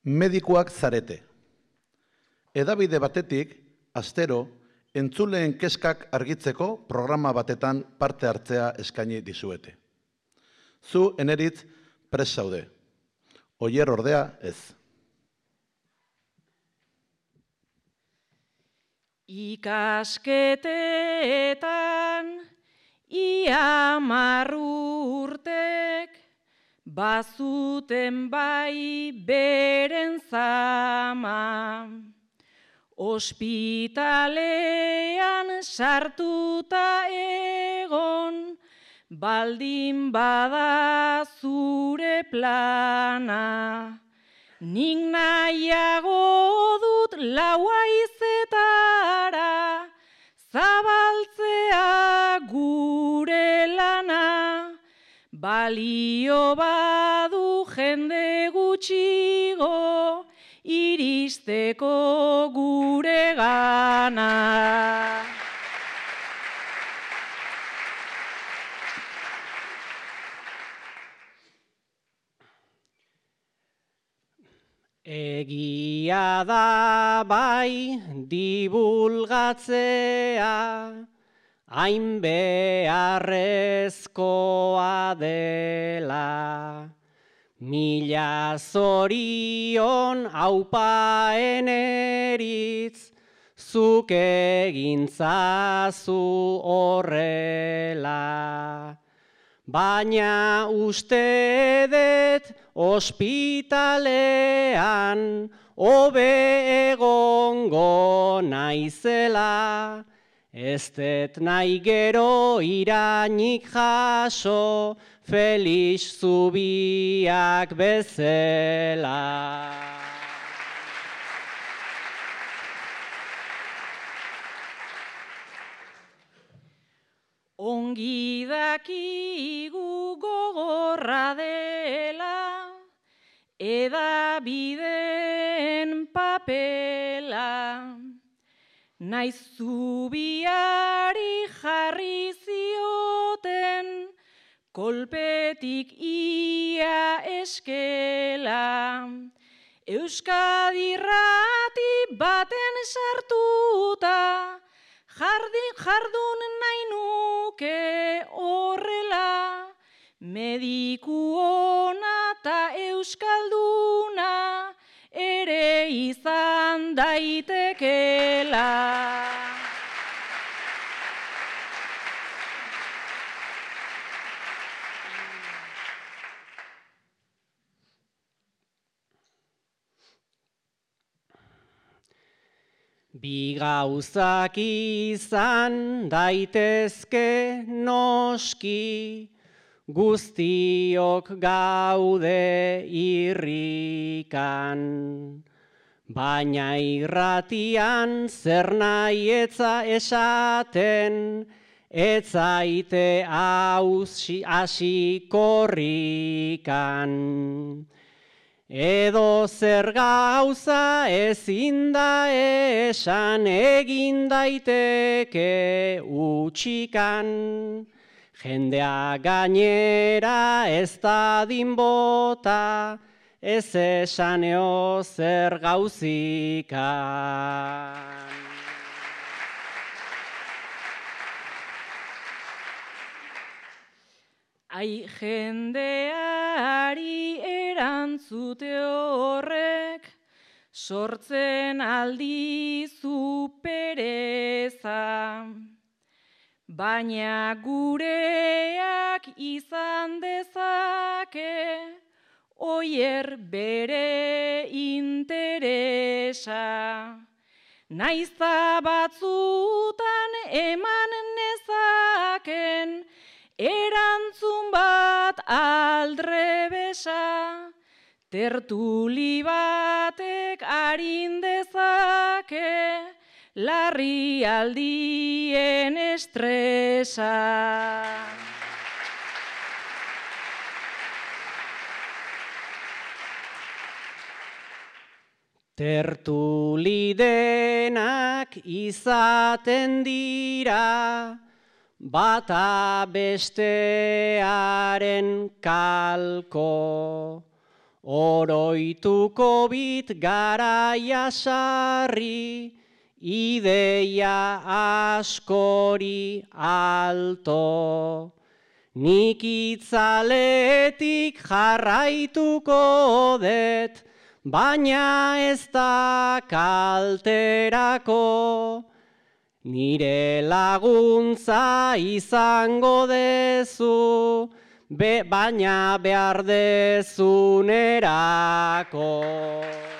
Medikuak zarete. Hedabide batetik, astero, entzuleen kezkak argitzeko programa batetan parte hartzea eskaini dizuete. Zu, eneritz, prest zaude. Oier ordea ez. Ikasketetan ia 10 urtek bazuten bai beren zama. Ospitalean sartuta egon, baldin bada zure plana. Nik nahiago dut 4 haizetara, zabaltzea gure lana. Balio badu jende gutxigo, iristeko gure gana. Egia da bai dibulgatzea, hain beharrezkoa dela. Mila zorion aupa eneritz, zuk egintzazu horrela. Baina uste dut ospitalean hobe egongo naizela. Ez dut nahi gero irainik jaso, Felix Zubiak bezala. Ongi dakigu gogorra dela, hedabideen papela. Naiz Zubiari jarri zioten, kolpetik ia eskela. Euskadi irrati baten sartuta, jardun nahi nuke horrela. Mediku ona ta euskalduna ere izan daitekela. Bi gauzak izan daitezke noski, guztiok gaude irrikan. Baina irratian zer nahi etza esaten, etzaite hasi korrikan. Edo zer gauza ezin da esan, egin daiteke utxikan. Jendea gainera ez dadin bota, ez esaneo zer gauzikan. Ai jendeari erantzute horrek, sortzen aldizu pereza. Baina gureak izan dezake, oier bere interesa. Naizta batzutan eman nezaken, erantzun bat aldrebesa. Tertuli batek arin dezake, larrialdien estresa. Tertuli denak izaten dira, bata bestearen kalko. oroituko bit garaia sarri, ideia askori alto. Nik itzaletik jarraituko det, baina ez da kalterako. Nire laguntza izango dezu, baina behar dezunerako.